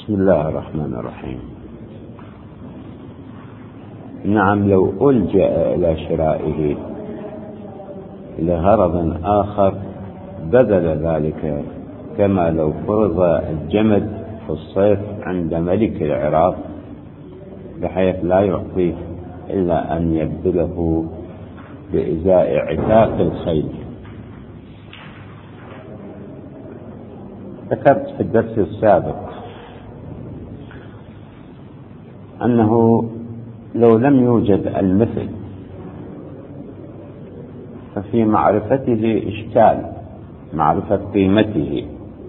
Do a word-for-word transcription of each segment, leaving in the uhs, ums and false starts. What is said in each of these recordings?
بسم الله الرحمن الرحيم. نعم، لو ألجأ إلى شرائه لغرض آخر بدل ذلك، كما لو فرض الجمد في الصيف عند ملك العراق بحيث لا يعطيه إلا أن يبذله بإزاء عتاق الخيل. ذكرت في الدرس السابق أنه لو لم يوجد المثل ففي معرفته إشكال، معرفة قيمته.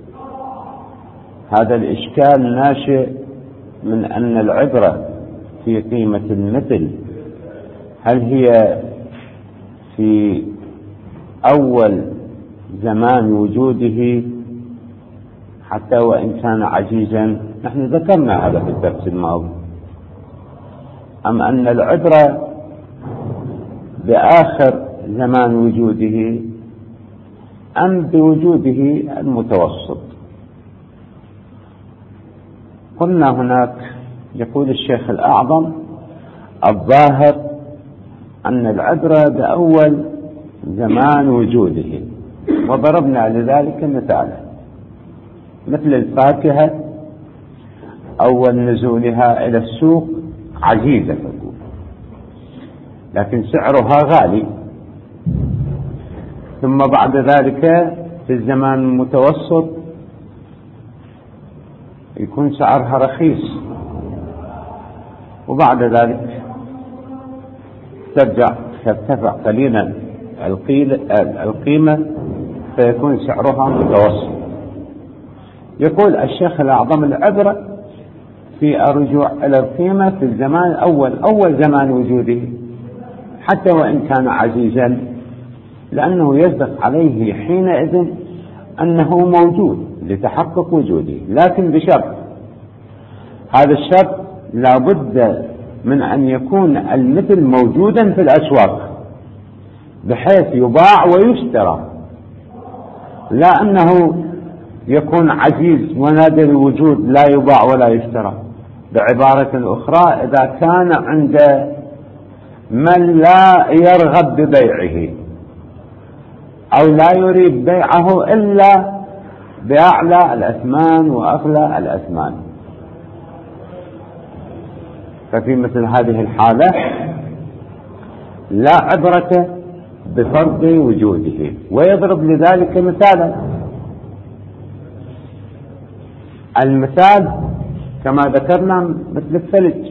هذا الإشكال ناشئ من أن العبرة في قيمة المثل هل هي في أول زمان وجوده حتى وإن كان عزيزا، نحن ذكرنا هذا في الدرس الماضي، أم أن العبرة بآخر زمان وجوده أم بوجوده المتوسط. قلنا هناك، يقول الشيخ الأعظم، الظاهر أن العبرة بأول زمان وجوده، وضربنا لذلك مثالا مثل الفاكهة أول نزولها إلى السوق عزيزة تقول، لكن سعرها غالي، ثم بعد ذلك في الزمان المتوسط يكون سعرها رخيص، وبعد ذلك ترجع ترتفع قليلا القيمة فيكون سعرها متوسط. يقول الشيخ الأعظم العبرة في الرجوع إلى القيمة في الزمان الأول، أول زمان وجوده حتى وإن كان عزيزا، لأنه يصدق عليه حينئذ أنه موجود لتحقق وجوده، لكن بشرط، هذا الشرط لا بد من أن يكون المثل موجودا في الأسواق بحيث يباع ويشترى، لا أنه يكون عزيز ونادر الوجود لا يباع ولا يشترى. بعبارة أخرى، إذا كان عند من لا يرغب ببيعه أو لا يريد بيعه إلا بأعلى الأثمان وأغلى الأثمان، ففي مثل هذه الحالة لا عبرة بفرض وجوده. ويضرب لذلك مثالا، المثال كما ذكرنا مثل الثلج.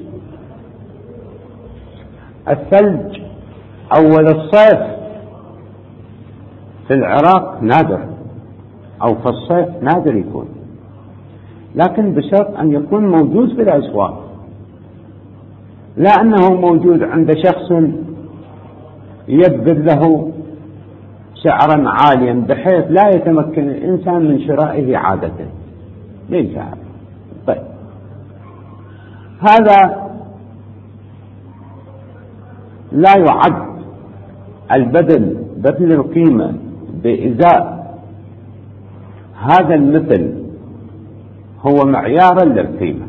الثلج أول الصيف في العراق نادر، أو في الصيف نادر يكون، لكن بشرط أن يكون موجود في الأسواق، لا أنه موجود عند شخص يبذل له سعرا عاليا بحيث لا يتمكن الإنسان من شرائه عادة، ليس هذا. طيب، هذا لا يعد البذل بذل القيمة بإزاء هذا المثل هو معيارا للقيمة.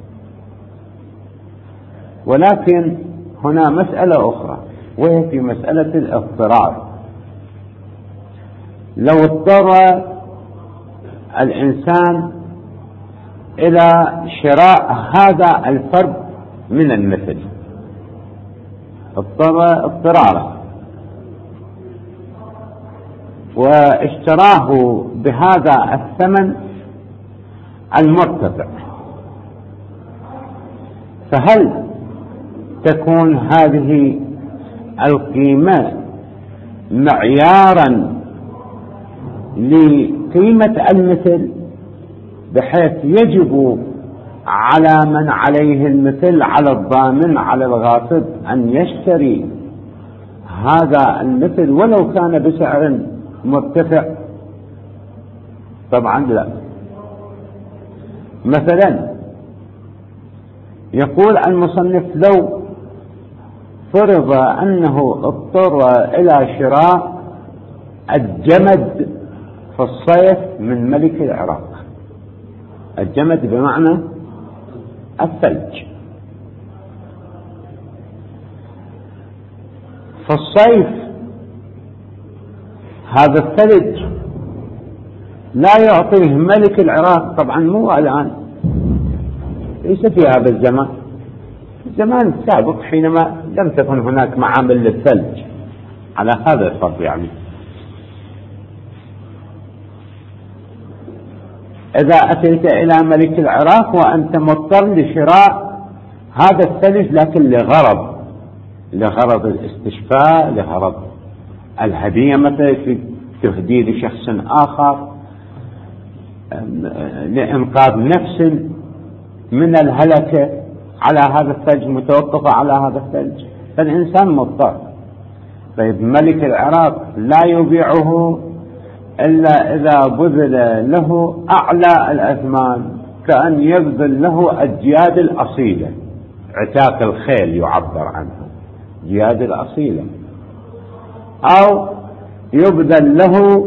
ولكن هنا مسألة أخرى، وهي في مسألة الاضطرار. لو اضطر الإنسان إلى شراء هذا الفرد من المثل، اضطر اضطرارا واشتراه بهذا الثمن المرتفع، فهل تكون هذه القيمة معيارا لقيمة المثل بحيث يجب على من عليه المثل، على الضامن، على الغاصب، أن يشتري هذا المثل ولو كان بسعر مرتفع؟ طبعا لا. مثلا يقول المصنف لو فرض أنه اضطر إلى شراء الجمد في الصيف من ملك العراق. الجمد بمعنى الثلج. في الصيف هذا الثلج لا يعطيه ملك العراق، طبعا مو الآن، ليس في هذا الزمان، الزمان السابق حينما لم تكن هناك معامل للثلج على هذا الفرض. يعني إذا أتيت إلى ملك العراق وأنت مضطر لشراء هذا الثلج، لكن لغرض لغرض الاستشفاء، لغرض الهدية مثلا في تهديه لشخص آخر، لإنقاذ نفس من الهلكة على هذا الثلج، متوقفة على هذا الثلج، فالإنسان مضطر. طيب ملك العراق لا يبيعه إلا إذا بذل له أعلى الأثمان، كأن يبذل له الجياد الأصيلة، عتاق الخيل يعبر عنه، جياد الأصيلة، أو يبذل له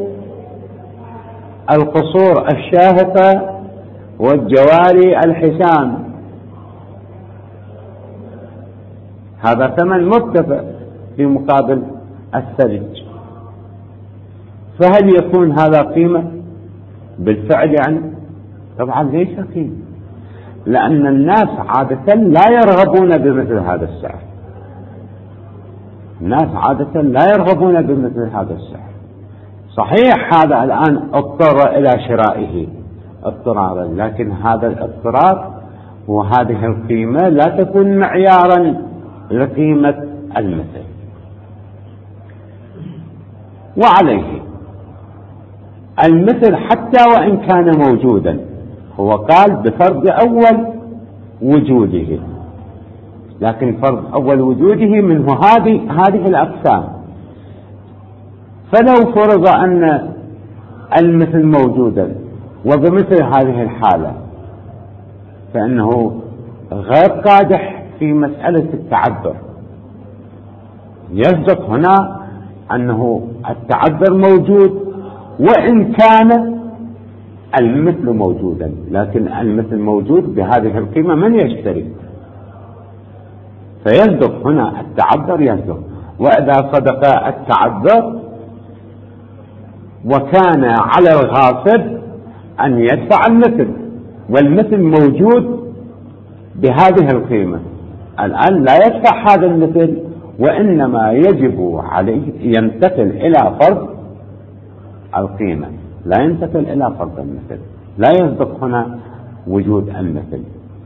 القصور الشاهقة والجواري الحسان، هذا ثمن مرتفع في مقابل الثلج. فهل يكون هذا قيمة بالفعل؟ يعني طبعا ليس قيمة، لأن الناس عادة لا يرغبون بمثل هذا السعر، الناس عادة لا يرغبون بمثل هذا السعر. صحيح هذا الآن اضطر إلى شرائه اضطرارا، لكن هذا الاضطرار وهذه القيمة لا تكون معيارا لقيمة المثل. وعليه المثل حتى وإن كان موجودا، هو قال بفرض أول وجوده، لكن فرض أول وجوده منه هذه هذه الأقسام. فلو فرض أن المثل موجودا وبمثل هذه الحالة، فإنه غير قادح في مسألة التعذر. يصدق هنا أنه التعذر موجود وإن كان المثل موجودا، لكن المثل موجود بهذه القيمة، من يشتري؟ فيصدق هنا التعذر، يصدق. وإذا صدق التعذر وكان على الغاصب أن يدفع المثل، والمثل موجود بهذه القيمة، الآن لا يدفع هذا المثل، وإنما يجب عليه ينتقل إلى فرض القيمة، لا ينتقل إلى فرض المثل، لا يصدق هنا وجود المثل.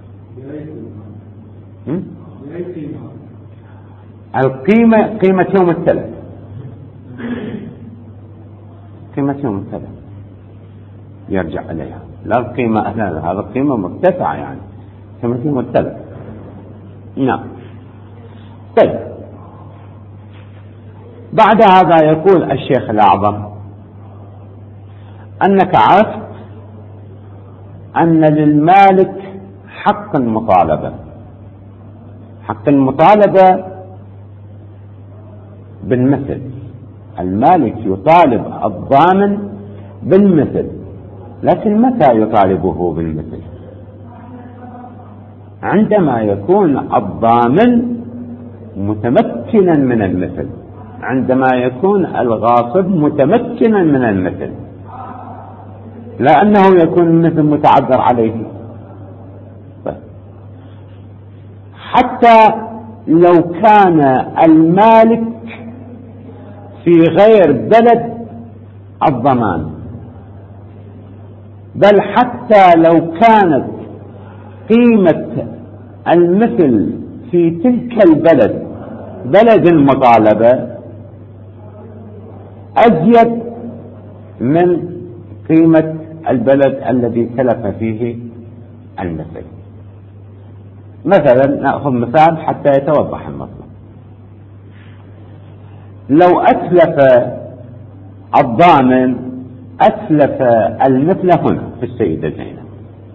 القيمة قيمة يوم الثلاث، قيمة يوم الثلاث يرجع إليها، لا القيمة هذا القيمة مرتفعة، يعني قيمة يوم الثلاث. نعم. طيب بعد هذا يقول الشيخ الأعظم: أنك عرفت أن للمالك حق المطالبة، حق المطالبة بالمثل، المالك يطالب الضامن بالمثل، لكن متى يطالبه بالمثل؟ عندما يكون الضامن متمكنا من المثل، عندما يكون الغاصب متمكنا من المثل، لا أنه يكون المثل متعذر عليه. حتى لو كان المالك في غير بلد الضمان، بل حتى لو كانت قيمة المثل في تلك البلد، بلد المطالبة، أزيد من قيمة البلد الذي تلف فيه المثل. مثلا نأخذ مثال حتى يتوضح المطلب: لو أتلف الضامن أتلف المثل هنا في السيدة زينب،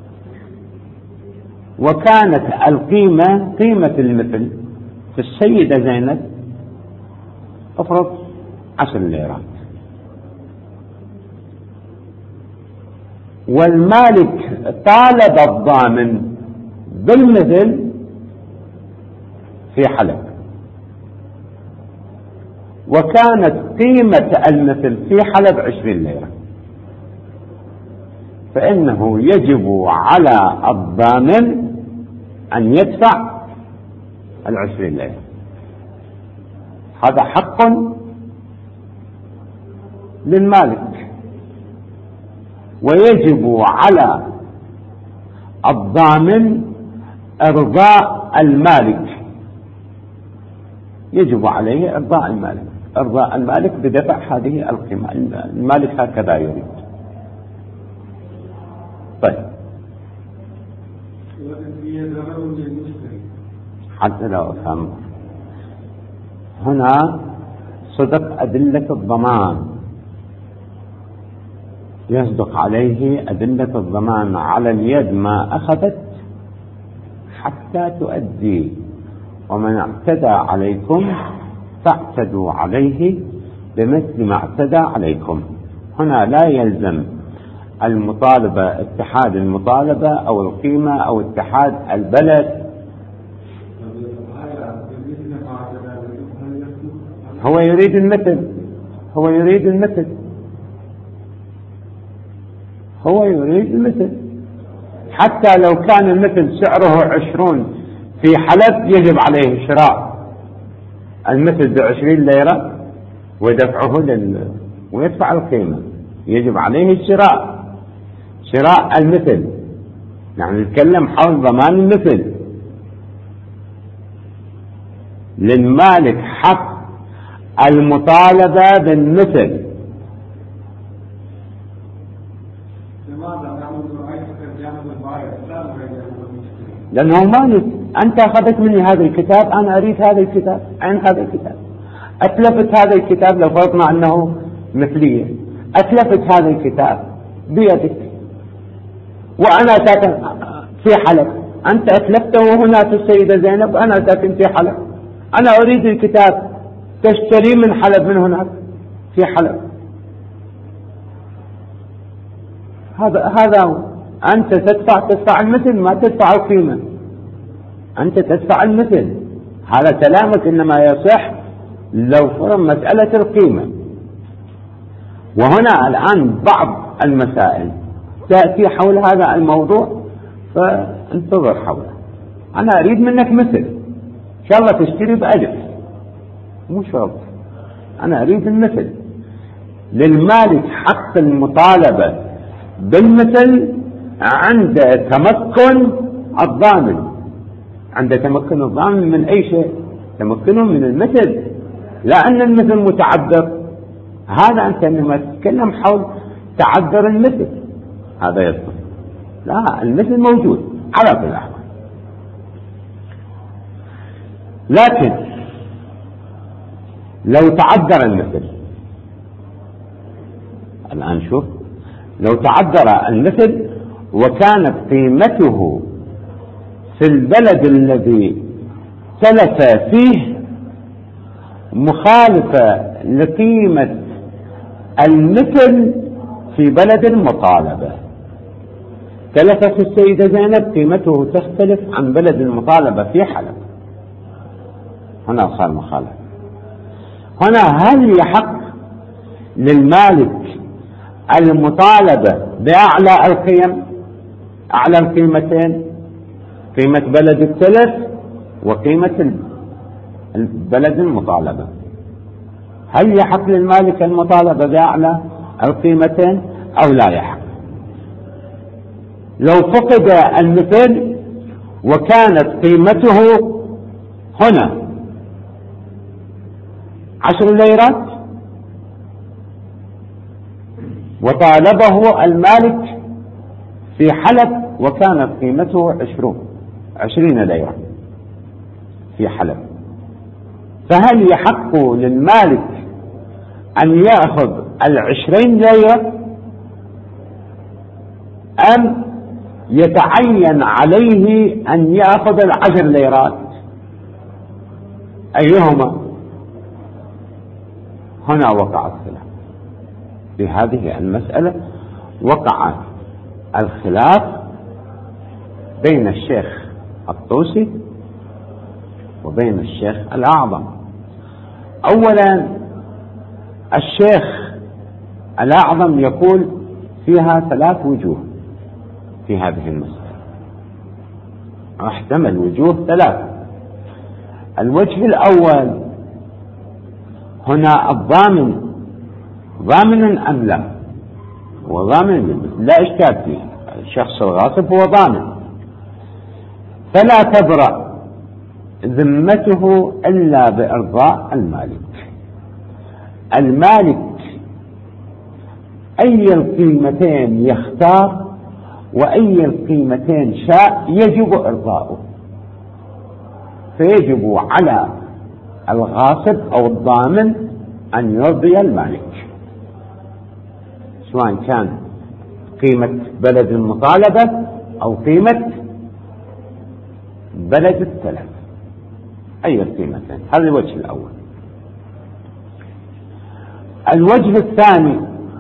وكانت القيمة قيمة المثل في السيدة زينب أفرض عشر ليرات، والمالك طالب الضامن بالمثل في حلب، وكانت قيمة المثل في حلب عشرين ليرة، فإنه يجب على الضامن أن يدفع العشرين ليرة. هذا حق للمالك، ويجب على الضامن إرضاء المالك، يجب عليه إرضاء المالك، إرضاء المالك بدفع هذه القيمة. المالك هكذا يريد. طيب، حتى لو أفهم هنا صدق أدلة الضمان، يصدق عليه أدلة الضمان على اليد ما أخذت حتى تؤدي، ومن اعتدى عليكم فاعتدوا عليه بمثل ما اعتدى عليكم. هنا لا يلزم المطالبة اتحاد المطالبة أو القيمة أو اتحاد البلد. هو يريد المثل، هو يريد المثل، هو يريد المثل. حتى لو كان المثل سعره عشرون في حلب يجب عليه شراء المثل بعشرين ليرة ودفعه لل... ويدفع القيمة، يجب عليه الشراء، شراء المثل. نحن نتكلم حول ضمان المثل. للمالك حق المطالبة بالمثل. لأنه مالك، أنت أخذت مني هذا الكتاب، أنا أريد هذا الكتاب، عن هذا الكتاب، أتلفت هذا الكتاب، لو فرضنا أنه مثلية، أتلفت هذا الكتاب بيدك وأنا ساكن في حلب، أنت أتلفته هنا في السيدة زينب وأنا ساكن في حلب، أنا أريد الكتاب، تشتري من حلب من هناك في حلب. هذا هذا أنت تدفع تدفع المثل، ما تدفع القيمة، أنت تدفع المثل. هذا كلامك إنما يصح لو فرض مسألة القيمة. وهنا الآن بعض المسائل تأتي حول هذا الموضوع، فانتظر حوله. أنا أريد منك مثل، إن شاء الله تشتري بألف مو شرط، أنا أريد المثل. للمالك حق المطالبة بالمثل عند تمكن الضامن. عند تمكن الضامن من أي شيء؟ تمكنه من المثل، لا أن المثل متعذر. هذا أنت لما تتكلم حول تعذر المثل هذا يصدق، لا، المثل موجود على كل الأحوال. لكن لو تعذر المثل، الآن شوف، لو تعذر المثل وكانت قيمته في البلد الذي تلف فيه مخالفة لقيمة المثل في بلد المطالبة. تلفت السيدة زينب، قيمته تختلف عن بلد المطالبة في حلب، هنا صار مخالفة. هنا هل يحق للمالك المطالبة بأعلى القيم، أعلى القيمتين، قيمة بلد التلف وقيمة البلد المطالبة؟ هل يحق للمالك المطالبة بأعلى القيمتين أو لا يحق؟ لو فقد المثل وكانت قيمته هنا عشر ليرات وطالبه المالك في حلب وكانت قيمته عشرون عشرين ليرة في حلب، فهل يحق للمالك أن يأخذ العشرين ليرة أم يتعين عليه أن يأخذ العشر ليرات؟ أيهما؟ هنا وقع الخلاف في هذه المسألة. وقع الخلاف بين الشيخ الطوسي وبين الشيخ الأعظم. أولا الشيخ الأعظم يقول فيها ثلاث وجوه في هذه المسألة، احتمل وجوه ثلاثة. الوجه الأول، هنا الضامن ضامن أم لا؟ هو ضامن لا إشكال فيه، الشخص الغاصب هو ضامن، فلا تبرأ ذمته إلا بإرضاء المالك. المالك أي القيمتين يختار وأي القيمتين شاء يجب إرضاؤه، فيجب على الغاصب أو الضامن أن يرضي المالك، سواء كان قيمة بلد المطالبة أو قيمة بلد التلف، أي القيمتين. هذا الوجه الأول. الوجه الثاني،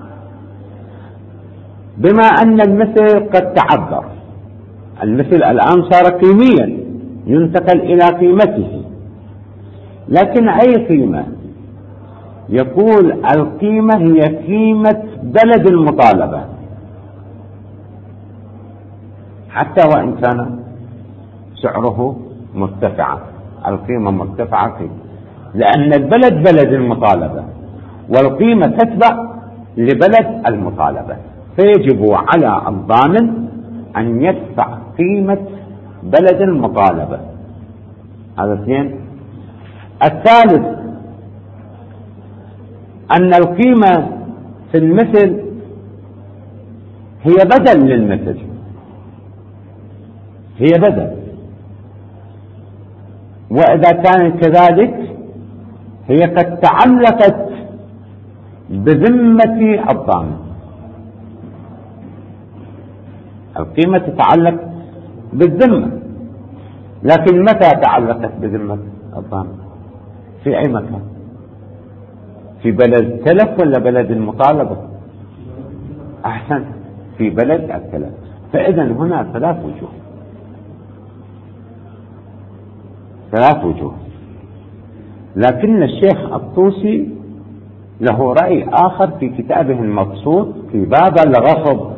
بما أن المثل قد تعذر، المثل الآن صار قيميا ينتقل إلى قيمته، لكن أي قيمة؟ يقول القيمة هي قيمة بلد المطالبة حتى وإن كان سعره مرتفعا، القيمة مرتفعة فيه، لأن البلد بلد المطالبة والقيمة تتبع لبلد المطالبة، فيجب على الضامن أن يدفع قيمة بلد المطالبة. هذا اثنين. الثالث أن القيمة في المثل هي بدل للمثل، هي بدل، وإذا كانت كذلك هي قد تعلقت بذمة الضامن. القيمة تتعلق بالذمة، لكن متى تعلقت بذمة الضامن؟ في أي مكان؟ في بلد التلف ولا بلد المطالبة؟ أحسن، في بلد التلف. فإذا هنا ثلاث وجوه، ثلاث وجوه. لكن الشيخ الطوسي له رأي آخر في كتابه المبسوط في باب الغصب.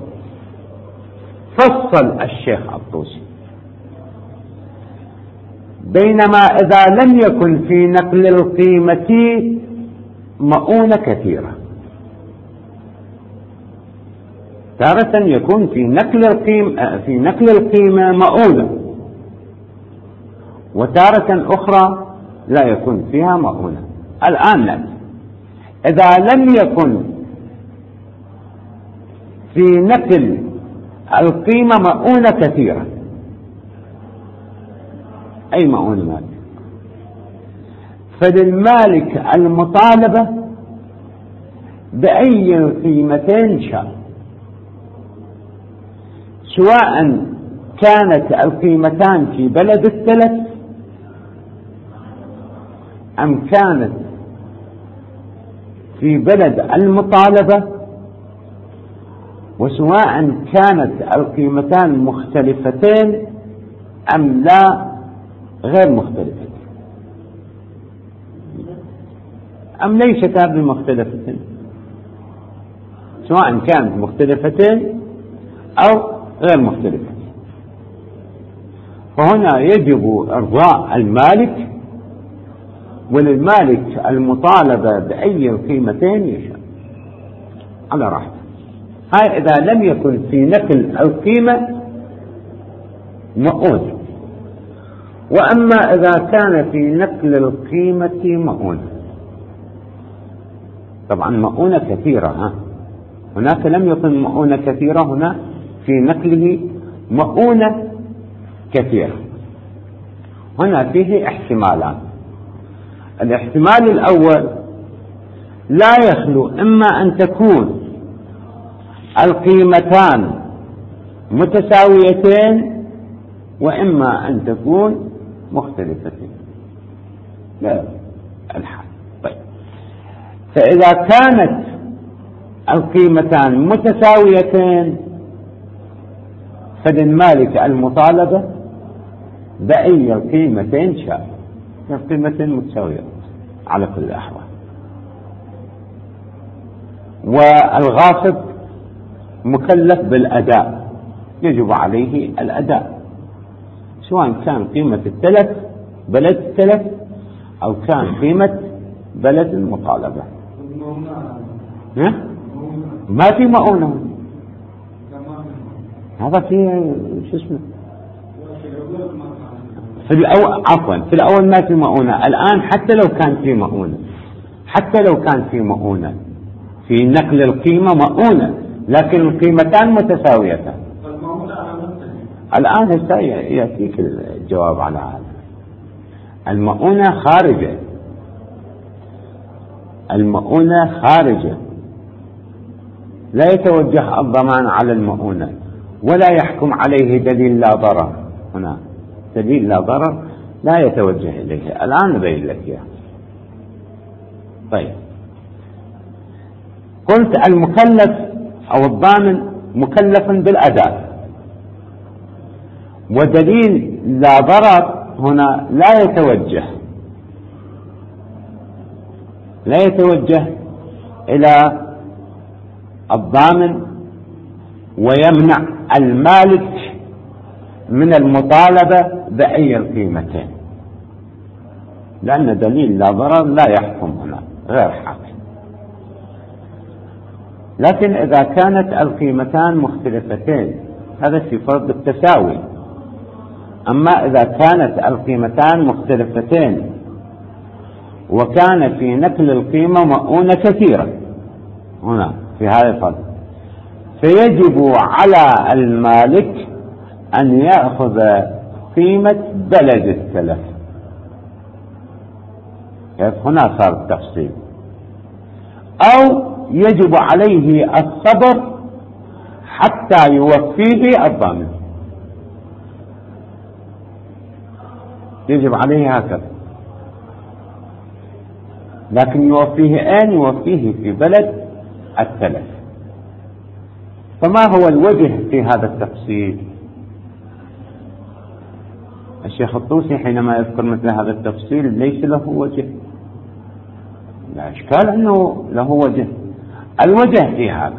فصل الشيخ الطوسي بينما إذا لم يكن في نقل القيمة مؤونة كثيرة، تارة يكون في نقل القيمة في نقل القيمة مؤونة، وتارة أخرى لا يكون فيها مؤونة. الآن لا. إذا لم يكن في نقل القيمة مؤونة كثيرة، أي مؤونة مالك، فللمالك المطالبة بأي قيمتين شاء، سواء كانت القيمتان في بلد التلف أم كانت في بلد المطالبة، وسواء كانت القيمتان مختلفتين أم لا غير مختلفتين أم ليستا بمختلفتين، سواء كانت مختلفتين أو غير مختلفتين، فهنا يجب إرضاء المالك، وللمالك المطالبة بأي القيمتين يشاء على راحته. هاي إذا لم يكن في نقل القيمة مؤونة. وأما إذا كان في نقل القيمة مؤونة، طبعا مؤونة كثيرة، ها هناك لم يكن مؤونة كثيرة، هنا في نقله مؤونة كثيرة. هنا فيه احتمالان. الاحتمال الأول لا يخلو إما أن تكون القيمتان متساويتين وإما أن تكون مختلفتين. لا الحال. طيب، فإذا كانت القيمتان متساويتين فللمالك المطالبة بأي القيمتين شاء، القيمتين متساوية على كل الأحوال. والغاصب مكلف بالأداء، يجب عليه الأداء، سواء كان قيمة التلف بلد التلف أو كان قيمة بلد المطالبة. ما في مؤونة، هذا في شو اسمه في الأول، عفوا في الأول ما في مؤونة. الآن حتى لو كان في مؤونة، حتى لو كان في مؤونة في نقل القيمة مؤونة، لكن القيمتان متساويتان. الآن يأتيك الجواب على هذا. المؤونة خارجة، المؤونة خارجة، لا يتوجه الضمان على المؤونة ولا يحكم عليه دليل لا ضرر. هنا دليل لا ضرر لا يتوجه إليه. الآن نبين لك إياه. طيب، قلت المكلف أو الضامن مكلف بالأداء، ودليل لا ضرر هنا لا يتوجه لا يتوجه إلى الضامن ويمنع المالك من المطالبة بأي القيمتين، لأن دليل لا ضرر لا يحكم هنا، غير حاكم. لكن إذا كانت القيمتان مختلفتين هذا في فرض التساوي. أما إذا كانت القيمتان مختلفتين وكان في نقل القيمة مؤونة كثيرة هنا في هذا الفرض، فيجب على المالك أن يأخذ قيمة بلد التلف. هنا صار التفصيل. أو يجب عليه الصبر حتى يوفيه الضامن، يجب عليه هكذا. لكن يوفيه أين؟ يوفيه في بلد التلف. فما هو الوجه في هذا التفصيل؟ الشيخ الطوسي حينما يذكر مثل هذا التفصيل ليس له وجه، لا إشكال أنه له وجه. الوجه في هذا: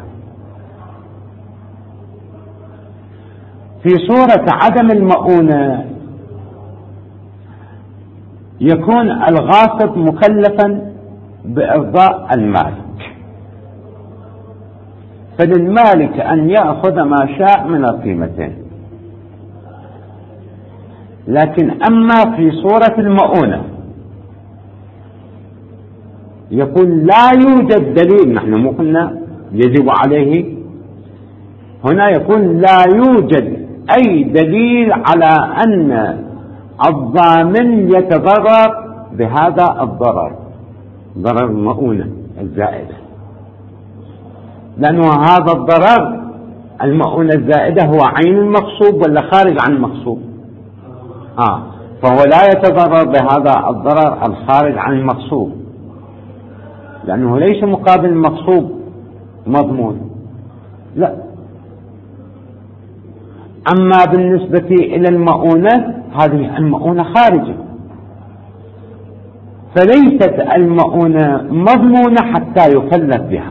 في صورة عدم المؤونة يكون الغاصب مكلفا بإرضاء المالك، فللمالك أن يأخذ ما شاء من القيمتين. لكن أما في صورة المؤونة يقول لا يوجد دليل، نحن مو قلنا يجب عليه، هنا يقول لا يوجد أي دليل على أن الضامن يتضرر بهذا الضرر، ضرر المؤونة الزائدة، لأنه هذا الضرر المؤونة الزائدة هو عين المغصوب ولا خارج عن المغصوب؟ آه فهو لا يتضرر بهذا الضرر الخارج عن المغصوب، لأنه ليس مقابل المغصوب مضمون، لا. أما بالنسبة إلى المؤونة، هذه المؤونة خارجة، فليست المؤونة مضمونة حتى يكلف بها.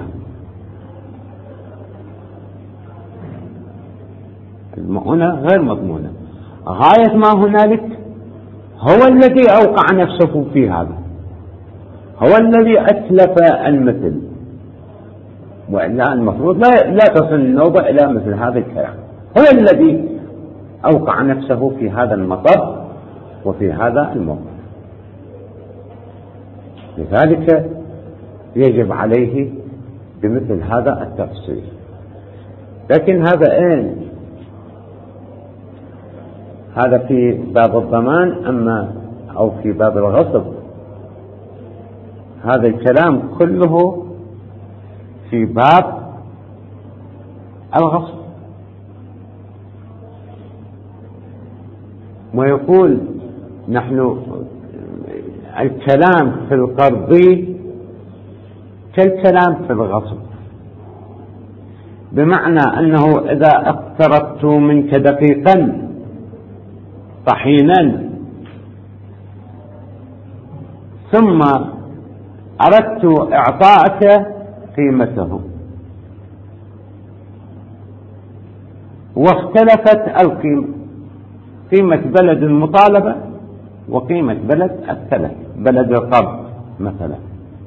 المؤونة غير مضمونة. غاية ما هنالك هو الذي أوقع نفسه في هذا، هو الذي أتلف المثل، وإلا المفروض لا, لا تصل النوبة إلى مثل هذا الكلام. هو الذي أوقع نفسه في هذا المطب وفي هذا الموقف، لذلك يجب عليه بمثل هذا التفصيل. لكن هذا أين؟ هذا في باب الضمان، أما أو في باب الغصب هذا الكلام كله في باب الغصب. ويقول نحن الكلام في القرض كالكلام في الغصب، بمعنى أنه إذا اقترضت منك دقيقا طحينا ثم أردت إعطاءك قيمته واختلفت القيمة، قيمة بلد المطالبة وقيمة بلد التلف، بلد القرض مثلا،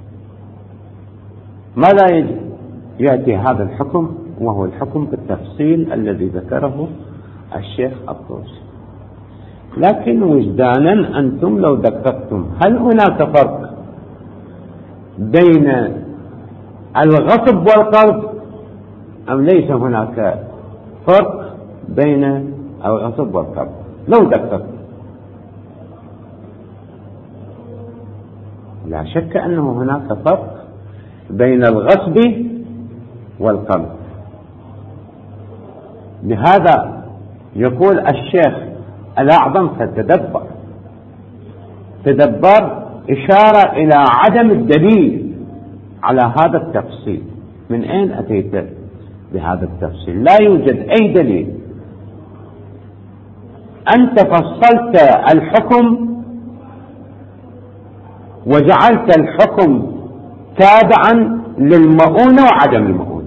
ماذا يجب؟ يأتي هذا الحكم وهو الحكم بالتفصيل الذي ذكره الشيخ الطوسي. لكن وجدانا أنتم لو دققتم هل هناك فرق بين الغصب والقرض أم ليس هناك فرق بين الغصب والقرض؟ لو دققت لا شك أنه هناك فرق بين الغصب والقرض. لهذا يقول الشيخ الأعظم فتدبر، تدبر إشارة إلى عدم الدليل على هذا التفصيل. من أين أتيت بهذا التفصيل؟ لا يوجد أي دليل. أنت فصلت الحكم وجعلت الحكم تابعا للمؤونة وعدم المؤونة.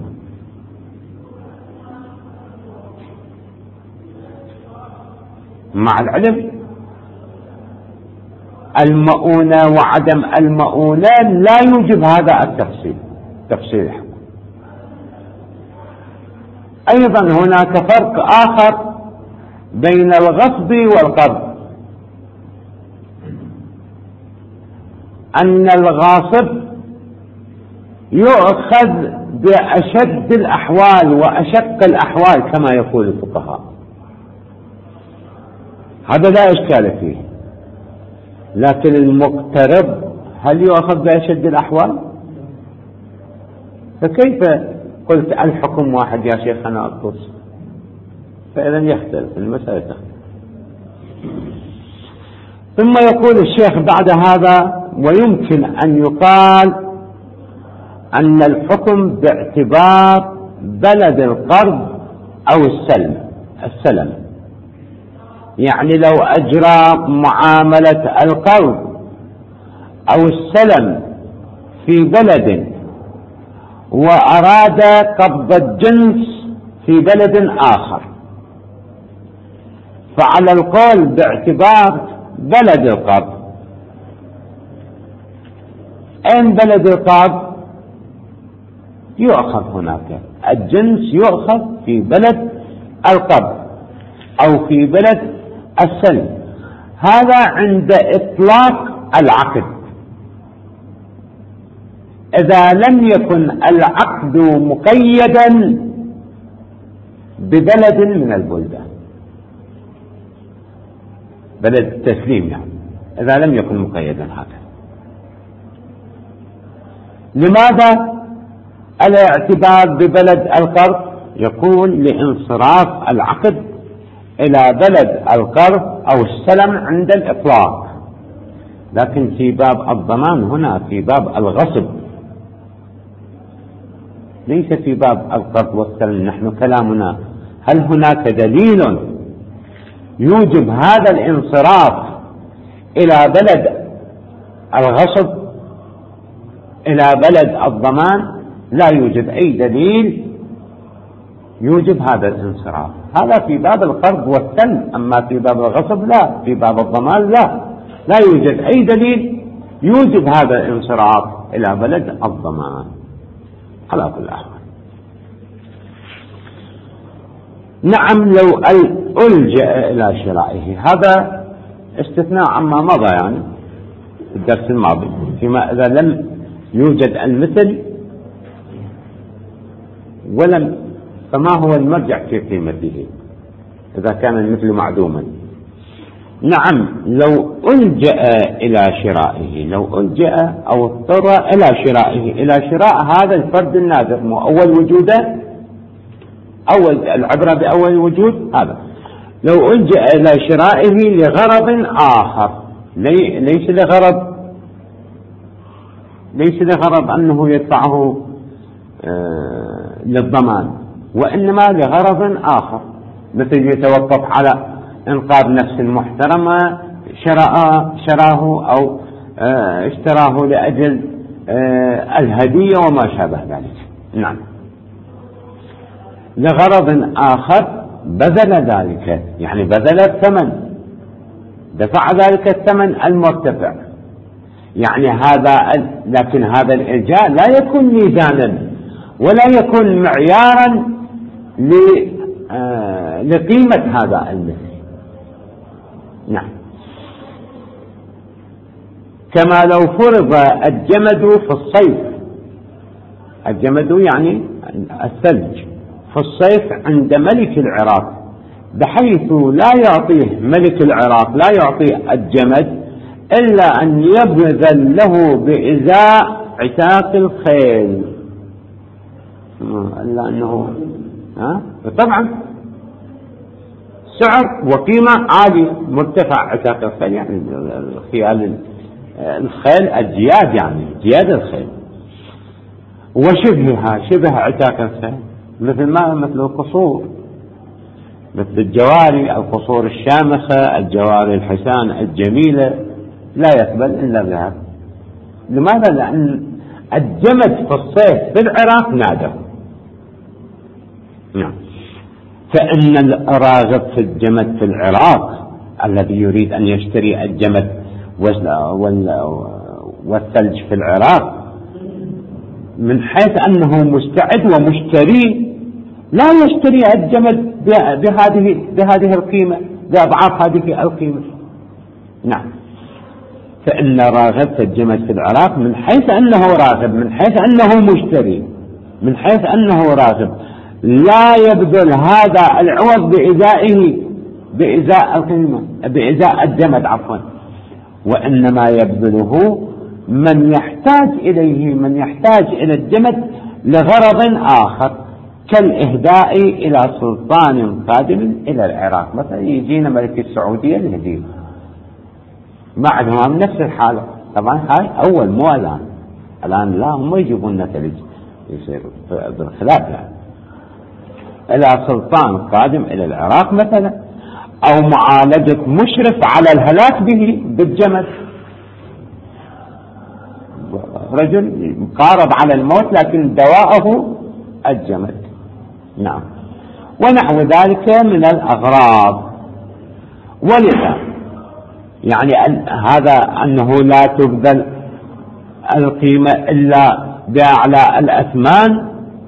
مع العلم المؤونة وعدم المؤونة لا يوجب هذا التفصيل، تفصيل الحكم. أيضا هناك فرق آخر بين الغصب والقرض، أن الغاصب يؤخذ بأشد الأحوال وأشق الأحوال كما يقول الفقهاء، هذا لا إشكال فيه. لكن المقترض هل يؤخذ بأشد الأحوال؟ فكيف قلت الحكم واحد يا شيخنا الطوسي؟ فإذا يختلف المسألة، تختلف. ثم يقول الشيخ بعد هذا: ويمكن أن يقال أن الحكم باعتبار بلد القرض أو السلم السلم يعني لو أجرى معاملة القرض أو السلم في بلد وأراد قبض الجنس في بلد آخر، فعلى القول باعتبار بلد القرض. أين بلد القرض؟ يؤخذ هناك الجنس، يؤخذ في بلد القرض أو في بلد السلم. هذا عند إطلاق العقد. إذا لم يكن العقد مقيدا ببلد من البلدان، بلد التسليم يعني، إذا لم يكن مقيدا هكذا. لماذا الاعتبار ببلد القرض؟ يكون لانصراف العقد إلى بلد القرض أو السلم عند الإطلاق، لكن في باب الضمان هنا في باب الغصب، ليس في باب القرض والسلم. نحن كلامنا هل هناك دليل يوجب هذا الانصراف إلى بلد الغصب إلى بلد الضمان؟ لا يوجد أي دليل يوجب هذا الانصراف. هذا في باب القرض والسلم، أما في باب الغصب لا، في باب الضمان لا، لا يوجد أي دليل يوجب هذا الانصراف إلى بلد الضمان على كل أحوال. نعم، لو ألجأ إلى شرائه، هذا استثناء عما مضى يعني في الدرس الماضي، فيما إذا لم يوجد المثل ولم، فما هو المرجع في قيمته إذا كان المثل معدوما؟ نعم، لو ألجأ إلى شرائه، لو ألجأ أو اضطر إلى شرائه، إلى شراء هذا الفرد النادر، مو أول وجوده، أول العبرة بأول وجود هذا. لو ألجأ إلى شرائه لغرض آخر، لي ليس لغرض ليس لغرض أنه يدفعه آه للضمان، وإنما لغرض آخر، مثل يتوقف على إنقاذ نفس محترمة شراه, شراه أو اشتراه لأجل الهدية وما شابه ذلك. نعم. لغرض آخر بذل ذلك، يعني بذل الثمن، دفع ذلك الثمن المرتفع، يعني هذا، لكن هذا الإرجاء لا يكون ميزانا ولا يكون معيارا لقيمة هذا المثل. نعم. كما لو فرض الجمد في الصيف، الجمد يعني الثلج في الصيف عند ملك العراق، بحيث لا يعطيه ملك العراق لا يعطيه الجمد إلا أن يبذل له بإزاء عتاق الخيل، إلا أنه ها؟ طبعا سعر وقيمة عالية مرتفع عتاق الخيل، يعني خيال الخيل الجياد، يعني جياد الخيل، وشبهها شبه عتاق الخيل، مثل ما مثل القصور، مثل الجواري، القصور الشامخة، الجواري الحسان الجميلة، لا يقبل إلا بها. لماذا؟ لأن الجمد في الصيف في العراق نادر. نعم. فإن الراغب في الجمد في العراق الذي يريد أن يشتري الجمد والثلج في العراق، من حيث أنه مستعد ومشتري، لا يشتري الجمد بهذه بهذه القيمة، بأضعاف هذه القيمة. نعم. فإن راغب في الجمد في العراق من حيث أنه راغب، من حيث أنه مشتري، من حيث أنه راغب، لا يبذل هذا العوض بإزائه بإزاء القيمة بإزاء الجمد عفوا، وإنما يبذله من يحتاج إليه، من يحتاج إلى الجمد لغرض آخر، كالإهداء إلى سلطان قادم إلى العراق. مثلا يجينا ملك السعودية الهدية، ما عندهم نفس الحالة. طبعا هاي أول، مو الآن، الآن لا، هم يجيبون نتائج يصير بالخلاف، يعني إلى سلطان قادم إلى العراق مثلا، أو معالجة مشرف على الهلاك به بالجمد، رجل قارب على الموت لكن دواءه الجمد. نعم. ونحو ذلك من الأغراض. ولذا يعني هذا أنه لا تبذل القيمة إلا بأعلى الأثمان،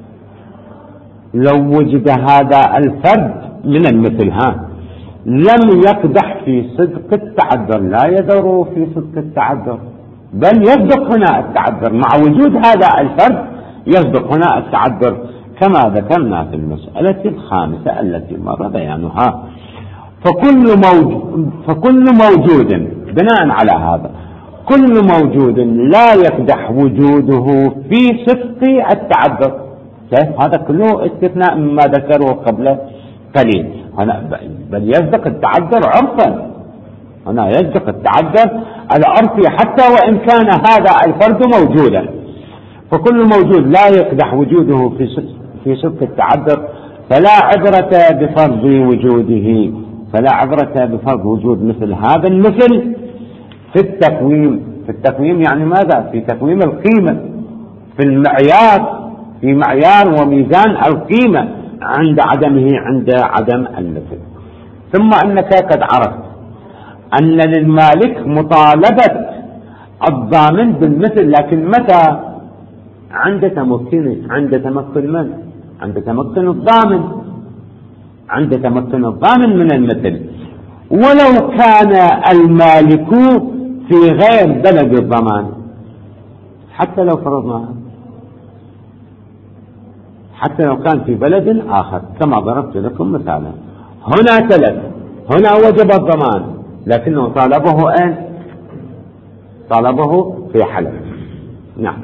لو وجد هذا الفرد من المثل ها لم يقدح في صدق التعذر، لا يدور في صدق التعذر، بل يصدق هنا التعذر، مع وجود هذا الفرد يصدق هنا التعذر، كما ذكرنا في المسألة الخامسة التي مر بيانها. فكل موجود, فكل موجود بناء على هذا، كل موجود لا يقدح وجوده في صدق التعذر. هذا كله استثناء مما ذكره قبل قليل. هنا بل يصدق التعذر عرفا، هنا يصدق التعذر العرفي حتى وإن كان هذا الفرد موجودا. فكل موجود لا يقدح وجوده في في صدق التعذر فلا عبرة بفرض وجوده، فلا عبرة بفرض وجود مثل هذا المثل في التقويم. في التقويم يعني ماذا؟ في تقويم القيمة، في المعيار، في معيار وميزان القيمة عند عدمه، عند عدم المثل. ثم أنك قد عرفت أن للمالك مطالبة الضامن بالمثل، لكن متى؟ عند تمكنه، عند تمكن من؟ عند تمكن الضامن، عند تمكن الضامن من المثل. ولو كان المالك في غير بلد الضمان، حتى لو فرضنا، حتى لو كان في بلد آخر كما ضربت لكم مثالا، هنا تلف، هنا وجب الضمان، لكنه طالبه أين؟ طالبه في حلب. نعم.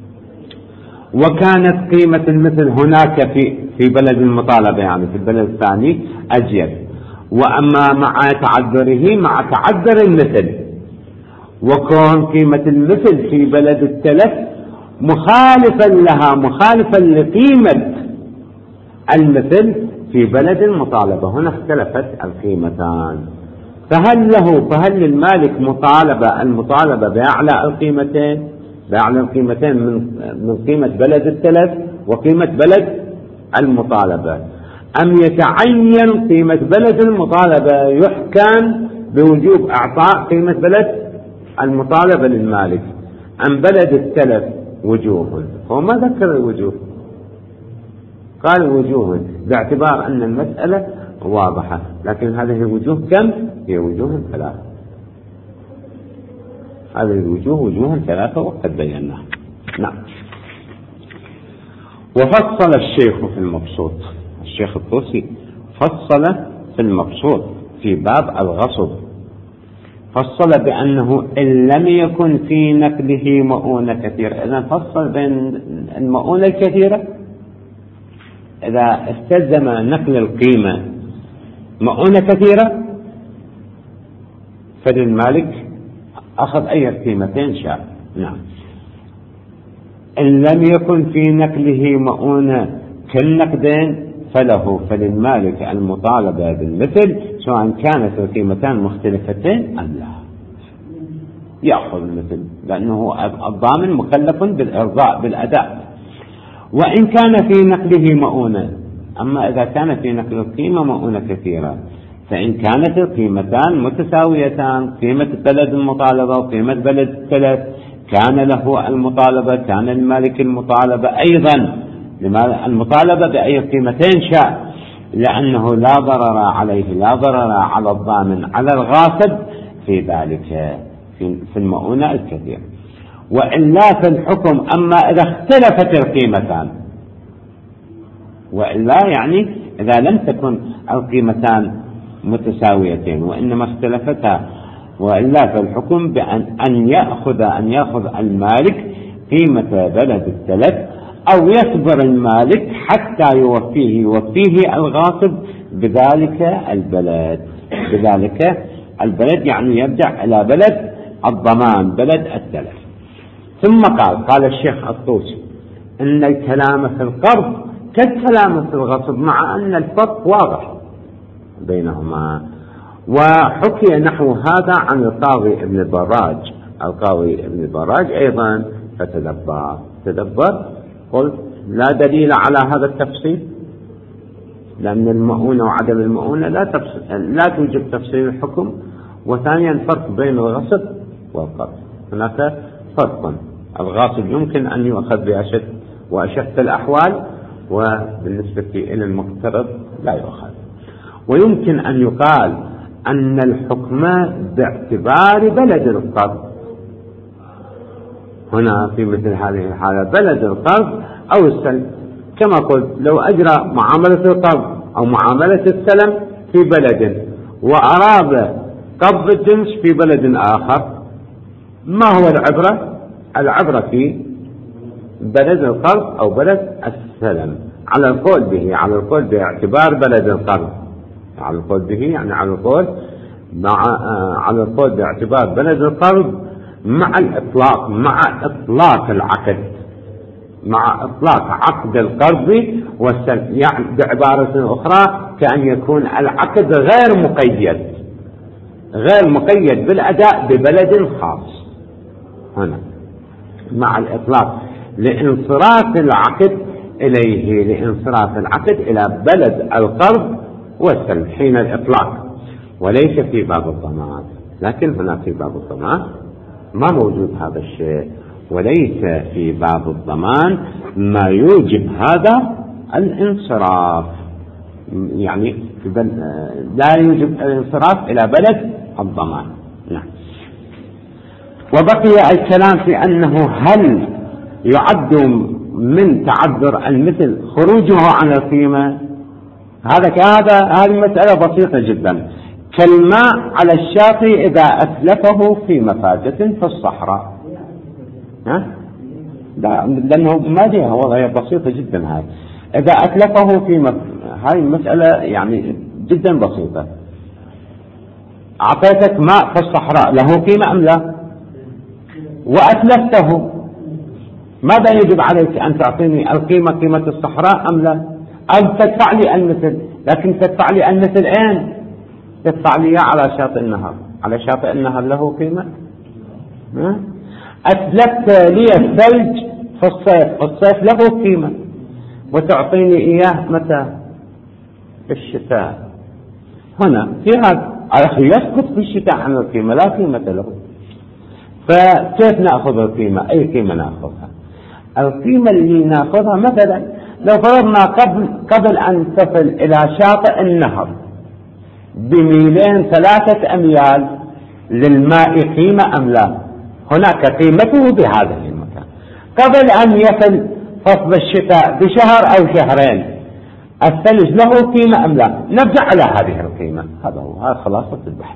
وكانت قيمة المثل هناك في في بلد المطالبة، يعني في البلد الثاني أجيب، وأما مع تعذره مع تعذر المثل، وكون قيمة المثل في بلد التلف مخالفا لها، مخالفا لقيمة المثل، في بلد المطالبة. هنا اختلفت القيمتان، فهل له فهل للمالك مطالبة المطالبة بأعلى القيمتين بأعلى القيمتين من من قيمة بلد التلف وقيمة بلد المطالبة، أم يتعين قيمة بلد المطالبة يحكم بوجوب إعطاء قيمة بلد المطالبة للمالك، أم بلد التلف وجوه؟ هو ما ذكر الوجوه، قال وجوه باعتبار أن المسألة واضحة، لكن هذه الوجوه كم؟ هي وجوه ثلاثة. هذه الوجوه وجوه ثلاثة وقد بيناها. نعم. وفصل الشيخ في المبسوط، الشيخ الطوسي فصل في المبسوط في باب الغصب، فصل بأنه إن لم يكن في نقله مؤونة كثيرة. إذا فصل بين المؤونة الكثيرة، إذا استلزم نقل القيمة مؤونة كثيرة فللمالك أخذ أي قيمتين شاء. نعم. إن لم يكن في نقله مؤونة كالنقدين فله فللمالك المطالبة بالمثل سواء كانت القيمتان مختلفتين أم لا، يأخذ المثل لأنه الضامن مكلف بالإرضاء بالأداء. وإن كان في نقله مؤونة، أما إذا كان في نقل القيمة مؤونة كثيرة، فإن كانت القيمتان متساويتان، قيمة بلد المطالبة وقيمة بلد التلف، كان له المطالبة كان المالك المطالبة أيضا المطالبة بأي قيمتين شاء، لأنه لا ضرر عليه لا ضرر على الضامن على الغاصب في ذلك في المؤونة الكثير. وإلا في الحكم، أما إذا اختلفت القيمتان، وإلا يعني إذا لم تكن القيمتان متساويتين وإنما اختلفتا، وإلا في الحكم بأن أن يأخذ أن يأخذ المالك قيمة بلد التلف، أو يصبر المالك حتى يوفيه يوفيه الغاصب بذلك البلد بذلك البلد يعني يرجع إلى بلد الضمان بلد التلف. ثم قال قال الشيخ الطوسي إن الكلام في القرض كالكلام في الغصب، مع أن الفرق واضح بينهما. وحكي نحو هذا عن القاضي ابن البراج القاضي ابن البراج أيضا، فتدبر تدبر قلت لا دليل على هذا التفصيل، لأن المؤونة وعدم المؤونة لا لا توجب تفصيل الحكم. وثانيا فرق بين الغصب والقرض، هناك فرق. الغاصب يمكن أن يؤخذ بأشد وأشد الأحوال، وبالنسبة إلى المقترض لا يؤخذ. ويمكن أن يقال أن الحكم باعتبار بلد القرض، هنا في مثل هذه الحالة بلد القرض أو السلم، كما قلت لو أجرى معاملة القرض أو معاملة السلم في بلد وأراد قبض الجنس في بلد آخر، ما هو العبرة؟ العبرة في بلد القرض أو بلد السلم على القول به على القول باعتبار بلد القرض، على القول به يعني على القول مع على القول باعتبار بلد القرض مع الإطلاق مع إطلاق العقد مع إطلاق عقد القرض والسلم، يعني بعبارة أخرى كأن يكون العقد غير مقيد غير مقيد بالأداء ببلد خاص، هنا مع الإطلاق لانصراف العقد إليه لانصراف العقد إلى بلد القرض والسلم حين الإطلاق، وليس في باب الضمان. لكن هنا في باب الضمان ما موجود هذا الشيء، وليس في باب الضمان ما يوجب هذا الانصراف، يعني لا يوجب الانصراف إلى بلد الضمان. نعم. وبقي الكلام في أنه هل يعد من تعذر المثل خروجه عن القيمة. هذا كهذا هذه مسألة بسيطة جدا، كالماء على الشاطئ إذا أتلفه في مفازة في الصحراء، ها؟ لا، لأنه ما فيها وضعية بسيطة جدا. هاي إذا أتلفه في مف... هاي المسألة يعني جدا بسيطة. أعطيتك ماء في الصحراء له قيمة أم لا؟ وأتلفته، ماذا يجب عليك؟ أن تعطيني القيمة قيمة الصحراء أم لا؟ أو تدفع لي المثل؟ لكن تدفع لي المثل أين؟ تدفع لي على شاطئ النهر. على شاطئ النهر له قيمة؟ أتلفت لي الثلج في الصيف، في الصيف له قيمة، وتعطيني إياه متى؟ في الشتاء. هنا في هذا يسقط في الشتاء عن القيمة، لا قيمة له. فكيف نأخذ القيمة؟ أي قيمة نأخذها؟ القيمة اللي نأخذها مثلا لو فرضنا قبل, قبل أن تصل إلى شاطئ النهر بميلين ثلاثة أميال للماء قيمة أم لا؟ هناك قيمته بهذا المكان. قبل أن يصل فصل الشتاء بشهر أو شهرين الثلج له قيمة أم لا؟ نرجع على هذه القيمة. هذا هو، هذا خلاصة البحث.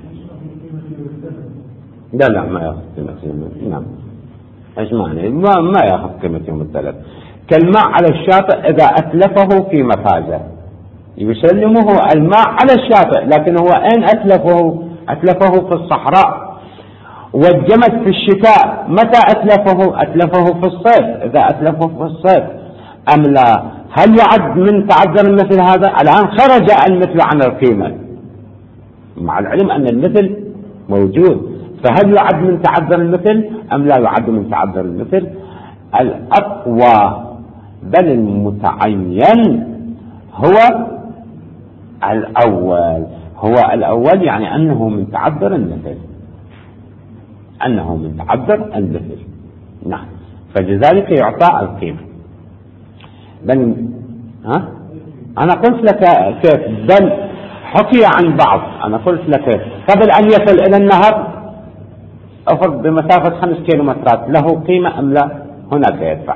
لا لا ما يأخذ قيمة يوم. نعم ايش معنى؟ ما, ما يأخذ قيمة يوم الثلاث. كالماء على الشاطئ إذا أتلفه في مفازة يسلمه الماء على الشاطئ، لكن هو أين أتلفه؟ أتلفه في الصحراء. والجمد في الشتاء متى أتلفه؟ أتلفه في الصيف. إذا أتلفه في الصيف أم لا؟ هل يعد من تعذر المثل هذا؟ الآن خرج المثل عن القيمة مع العلم أن المثل موجود، فهل يعد من تعذر المثل أم لا يعد من تعذر المثل؟ الأقوى بل المتعين هو الأول. هو الأول يعني أنه من تعذر المثل، أنه من تعذر المثل. نعم، فلذلك يعطى القيمة. بل ها أنا قلت لك كيف، بل حكي عن بعض. أنا قلت لك قبل أن يصل إلى النهر أفرض بمسافة خمس كيلومترات له قيمة أم لا؟ هناك يدفع.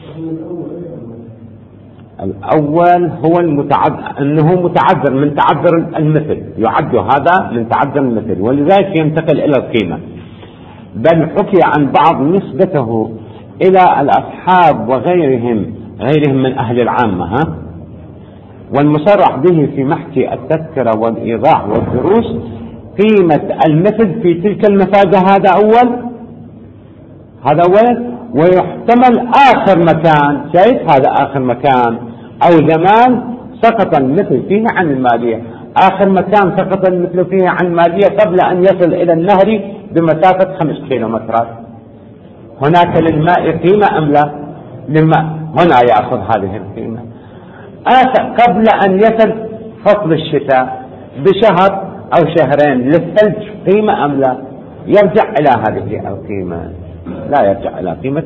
الأول هو المتعذر، أنه متعذر من تعذر المثل، يعد هذا من تعذر المثل، ولذلك ينتقل إلى القيمة. بل حكي عن بعض نسبته إلى الأصحاب وغيرهم غيرهم من أهل العامة. ها؟ والمصرح به في محكي التذكرة والإيضاح والدروس قيمة المثل في تلك المفازة. هذا أول هذا أول ويحتمل آخر مكان، شايف هذا آخر مكان أو زمان سقط المثل فيه عن المالية. آخر مكان سقط المثل فيه عن المالية قبل أن يصل إلى النهر بمسافة خمس كيلومترات. هناك للماء قيمة أم لا؟ للماء هنا يأخذ هذه القيمة. آخر قبل أن يصل فصل الشتاء بشهر أو شهرين للثلج قيمة أم لا؟ يرجع إلى هذه القيمة، لا يرجع إلى قيمة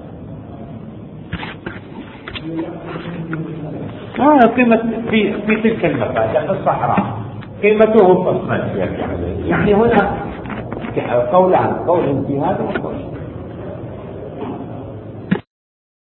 أخرى. آه قيمة في في تلك المفازة في الصحراء قيمته في الصيف يرجع. يعني هنا قولان، قول في هذا وقول